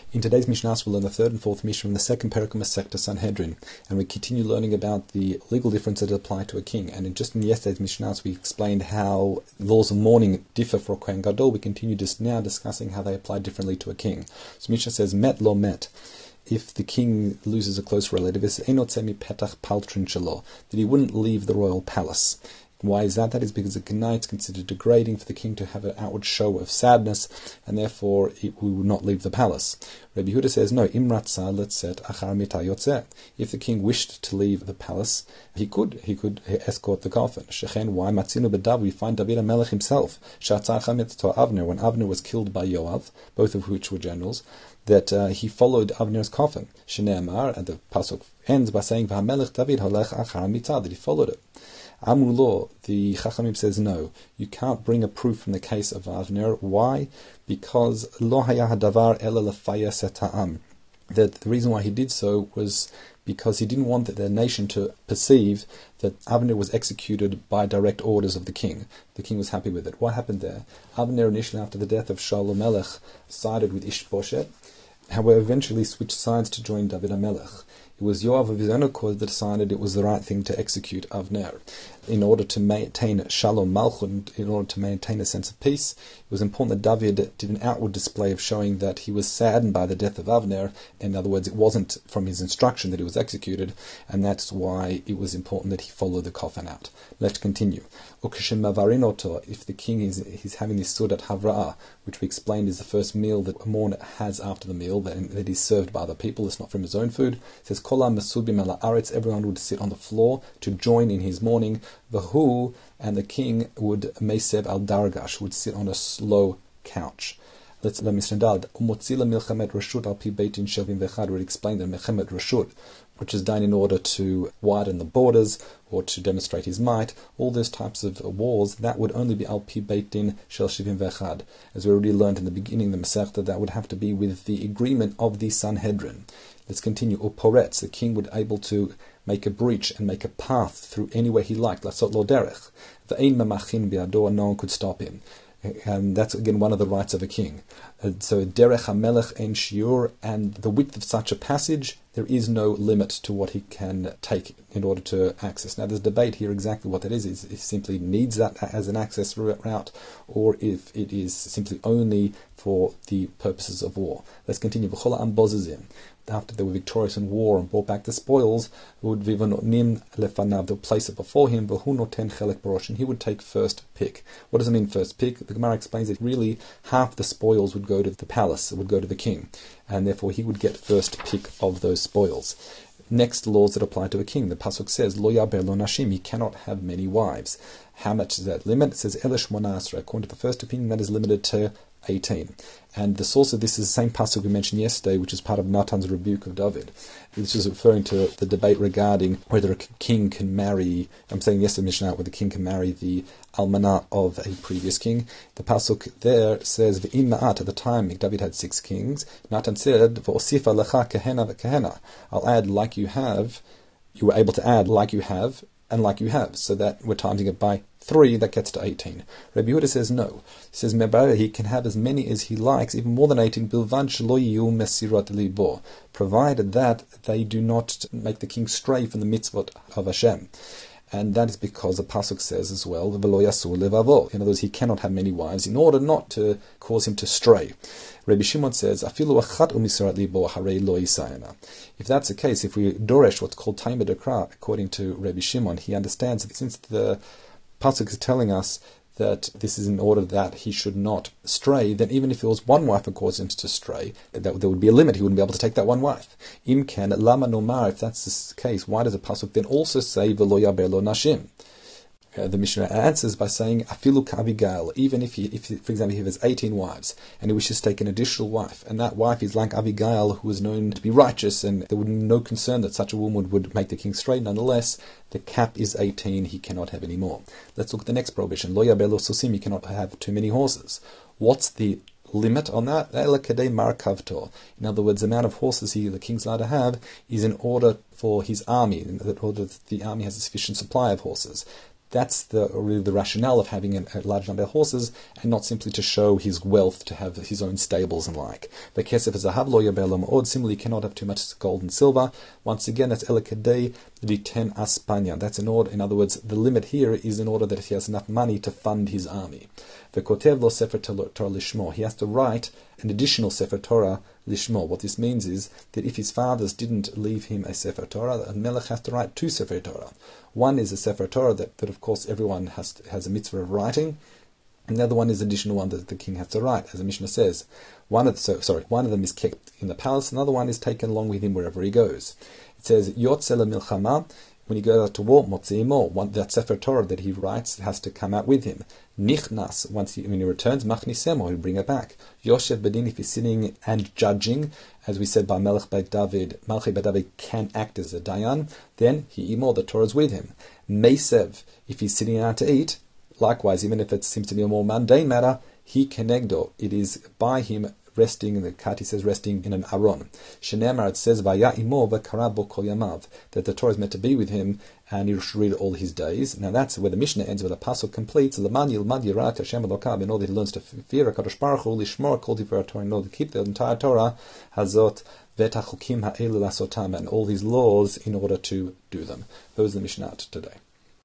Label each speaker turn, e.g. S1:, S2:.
S1: In today's Mishnah, we'll learn the third and fourth Mishnah from the second Perek of Masechta Sanhedrin, and we continue learning about the legal differences that apply to a king. And in yesterday's Mishnah, we explained how laws of mourning differ for a Kohen Gadol. We continue just now discussing how they apply differently to a king. So Mishnah says, Met lo met. If the king loses a close relative, that he wouldn't leave the royal palace. Why is that? That is because it's considered degrading for the king to have an outward show of sadness, and therefore we would not leave the palace. Rabbi Yehuda says, no, imratza letzet achar mita yotzeh. If the king wished to leave the palace, he could escort the coffin. Shechen, why? Matzinu b'dav, we find David HaMelech himself, shatzar chametto Avner, when Avner was killed by Yoav, both of which were generals, that he followed Avner's coffin. Shneimar, and the pasuk ends by saying, V'hamelech David holech achar mita, that he followed it. Amullah, the Chachamim says no, you can't bring a proof from the case of Avner. Why? Because lo haya hadavar ela lefayas et ha'am. That the reason why he did so was because he didn't want the nation to perceive that Avner was executed by direct orders of the king. The king was happy with it. What happened there? Avner initially, after the death of Shaul Melech, sided with Ishbosheth, however eventually switched sides to join David HaMelech. It was Yoav of his own accord that decided it was the right thing to execute Avner. In order to maintain Shalom Malchut, in order to maintain a sense of peace, it was important that David did an outward display of showing that he was saddened by the death of Avner. In other words, it wasn't from his instruction that he was executed, and that's why it was important that he follow the coffin out. Let's continue. If the king is having this Sudat Havra'ah, which we explained is the first meal that a mourner has after the meal, that is served by other people, it's not from his own food. It says, Kolam Mesubim ala Aretz, everyone would sit on the floor to join in his mourning. Vahu, and the king would Mesev al Dargash, would sit on a slow couch. Let's let me stand out. Umotzila milchamet rashut al pi beitin shavim vechad would explain that milchamet rashut, which is done in order to widen the borders or to demonstrate his might, all those types of wars, that would only be al pi beitin shel shivim vechad. As we already learned in the beginning of the Masechta, that would have to be with the agreement of the Sanhedrin. Let's continue. Uporetz, the king would able to make a breach and make a path through anywhere he liked. Lasot lo derech. Ve'ein mamachin bi'ado, no one could stop him. And that's again one of the rights of a king. So derech hamelech en shiur, and the width of such a passage, there is no limit to what he can take in order to access. Now there's debate here exactly what that is. If he simply needs that as an access route, or if it is simply only for the purposes of war. Let's continue. V'chol ha'am bozezim. After they were victorious in war and brought back the spoils, would vivanonim lefanav, they'll place it before him, v'hu noten chelek barosh, and he would take first pick. What does it mean first pick? The Gemara explains that really half the spoils would go to the palace, it would go to the king, and therefore he would get first pick of those spoils. Next, laws that apply to a king. The pasuk says, Lo yaber lo nashim, he cannot have many wives. How much is that limit? It says, Elish monasra. According to the first opinion, that is limited to 18. And the source of this is the same pasuk we mentioned yesterday, which is part of Natan's rebuke of David. This is referring to the debate regarding whether a king can marry, I'm saying yesterday Mishnah, whether the king can marry the almanah of a previous king. The pasuk there says, V'im ma'at, at the time David had 6 kings, Natan said, V'osifa lecha kehena v'kehena, I'll add like you have, you were able to add like you have, and like you have, so that we're timing it by 3, that gets to 18. Rabbi Yehuda says no. He says he can have as many as he likes, even more than 18, bilvan shelo yiyu mesirat libo, provided that they do not make the king stray from the mitzvot of Hashem. And that is because the pasuk says as well, v'lo yasur levavo. In other words, he cannot have many wives in order not to cause him to stray. Rabbi Shimon says, afilu achat u'misirat libo harei lo yisayana. If that's the case, if we doresh what's called taima dekra, according to Rabbi Shimon, he understands that since the pasuk is telling us that this is in order that he should not stray, then even if it was one wife that caused him to stray, there would be a limit. He wouldn't be able to take that one wife. Imkan lama nomar, if that's the case, why does the pasuk then also say v'lo yaber lo nashim? The Mishnah answers by saying afilu k'Avigail, even if for example, he has 18 wives and he wishes to take an additional wife, and that wife is like Avigail, who is known to be righteous, and there would be no concern that such a woman would make the king stray. Nonetheless, the cap is 18, he cannot have any more. Let's look at the next prohibition. Lo yaber lo sosim, he cannot have too many horses. What's the limit on that? In other words, the amount of horses the king's allowed to have is in order for his army, in order that the army has a sufficient supply of horses. That's really the rationale of having a large number of horses, and not simply to show his wealth, to have his own stables and like. The kesef zahav lo yaber lo me'od. Similarly, you cannot have too much gold and silver. Once again, that's elakadei liten aspanya. That's in order. In other words, the limit here is in order that he has enough money to fund his army. The kotev lo sefer Torah lishmo. He has to write an additional sefer Torah lishmo. What this means is that if his fathers didn't leave him a sefer Torah, a melech has to write 2 sefer Torah. One is a sefer Torah that of course everyone has a mitzvah of writing, and the other one is an additional one that the king has to write, as the Mishnah says. One of them is kept in the palace, another one is taken along with him wherever he goes. It says Yotze milchama. When he goes out to war, Motziimo, that Sefer Torah that he writes has to come out with him. Nichnas, when he returns, Machnisemo, he'll bring it back. Yoshev Bedin, if he's sitting and judging, as we said by Melech Beit David, Malchi Beit David can act as a Dayan, then he imo, the Torah is with him. Mesev, if he's sitting out to eat, likewise, even if it seems to be a more mundane matter, he kenegdo, it is by him resting, in the Kati says resting in an aron. Shenemar, it says Vaya imo v'karabo kol yamav, that the Torah is meant to be with him and he should read it all his days. Now that's where the Mishnah ends, where the pasuk completes. L'man yilmad yirat Hashem Elokav, in order that he learns to fear HaKadosh Baruch Hu, lishmor kol divrei Torah, in order to keep the entire Torah, hazot v'et hachukim ha'elu lasotam, and all these laws in order to do them. Those are the Mishnah today.